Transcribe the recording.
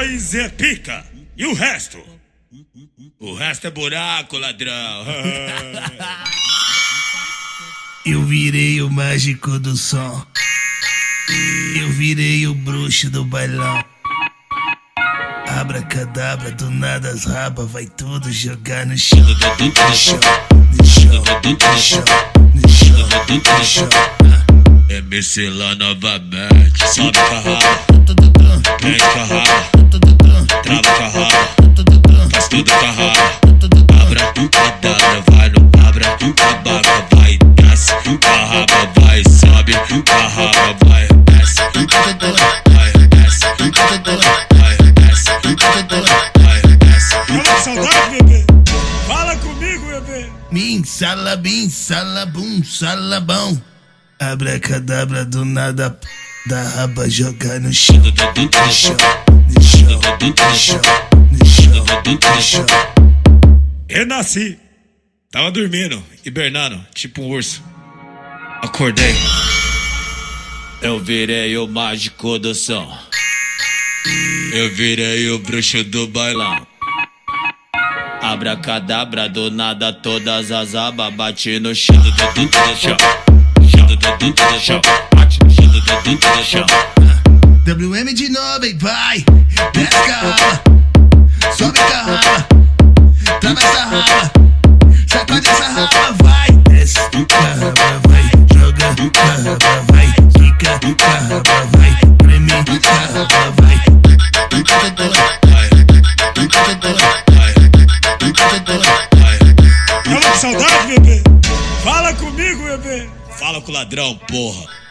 nós é pica. E o resto? O resto é buraco, ladrão. Eu virei o mágico do som. Eu virei o bruxo do bailão. Abracadabra, do nada as rabas vai tudo jogar no chão. No chão, no chão, no chão, no chão, no chão. MC lá novamente. Sobe com a raba, vem com a raba, trava com a raba, faz tudo com a raba. Abracadabra, vai no abracadabra, vai, desce com a raba, vai, sobe com a raba, vai, desce, vai, desce, vai, desce, vai, desce. Fala saudade, bebê. Fala comigo, bebê. Bim, salabum, salabão. Abracadabra, do nada da raba jogar no chão. No chão, no chão, no chão, no chão, no chão. Renasci. Tava dormindo, hibernando, tipo um urso. Acordei. Eu virei o mágico do som. Eu virei o bruxo do bailão. Abracadabra, do nada todas as abas bate no chão. No chão, no chão, bate no chão. WM de novo, hein, vai. Desce com a raba, sobe com a raba, trava essa raba, sacode essa raba, vai. Desce com a raba, vai. Joga com a raba, vai. Fica com a raba, vai. Treme com a raba, vai. Tava com saudade, bebê? Fala comigo, bebê. Fala com o ladrão, porra.